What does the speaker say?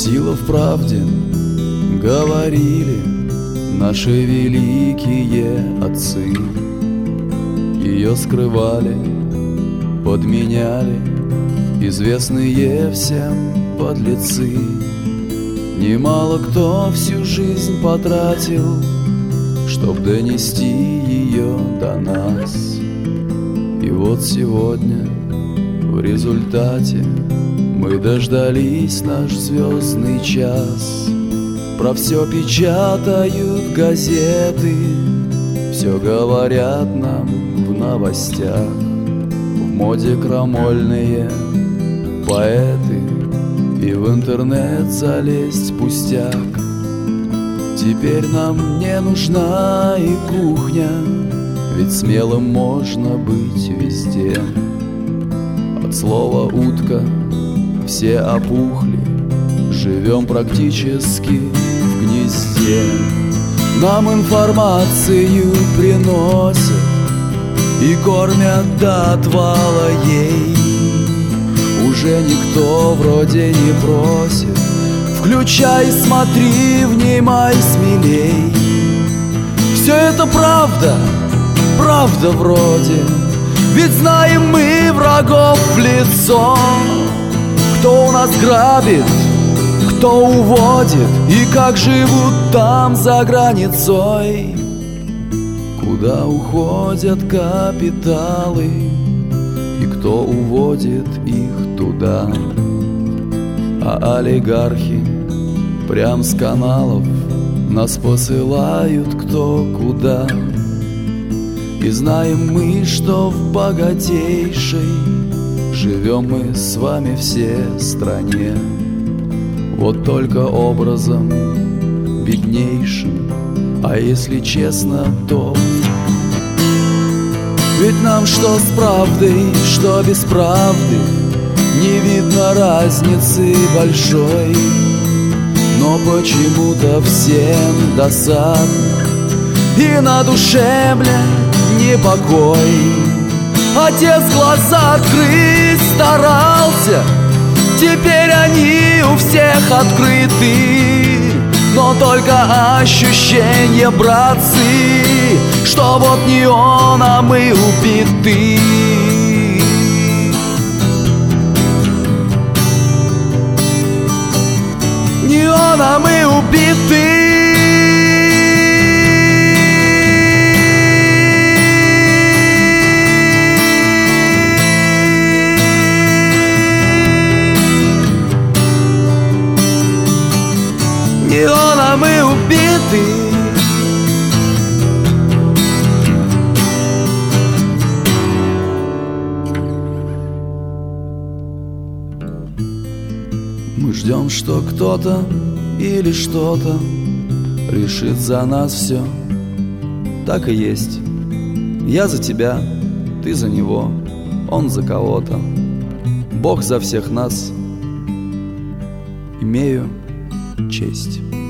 Сила в правде, говорили наши великие отцы. Ее скрывали, подменяли известные всем подлецы. Немало кто всю жизнь потратил, чтоб донести ее до нас. И вот сегодня в результате мы дождались наш звездный час. Про все печатают газеты, все говорят нам в новостях. В моде крамольные поэты, и в интернет залезть пустяк. Теперь нам не нужна и кухня, ведь смелым можно быть везде. От слова «утка» все опухли, живем практически в гнезде. Нам информацию приносят и кормят до отвала ей. Уже никто вроде не просит: включай, смотри, внимай смелей. Все это правда, правда вроде, ведь знаем мы врагов в лицо. Кто у нас грабит, кто уводит, и как живут там за границой. Куда уходят капиталы, и кто уводит их туда. А олигархи прям с каналов нас посылают кто куда. И знаем мы, что в богатейшей живем мы с вами все стране. Вот только образом беднейшим, а если честно, то ведь нам что с правдой, что без правды не видно разницы большой. Но почему-то всем досадно и на душе, бля, непокой. Отец глаза открыть старался, теперь они у всех открыты. Но только ощущение, братцы, что вот не он, а мы убиты. Не он, а мы убиты. Не он, а мы убиты. Мы ждем, что кто-то или что-то решит за нас все. Так и есть. Я за тебя, ты за него, он за кого-то. Бог за всех нас. Имею честь.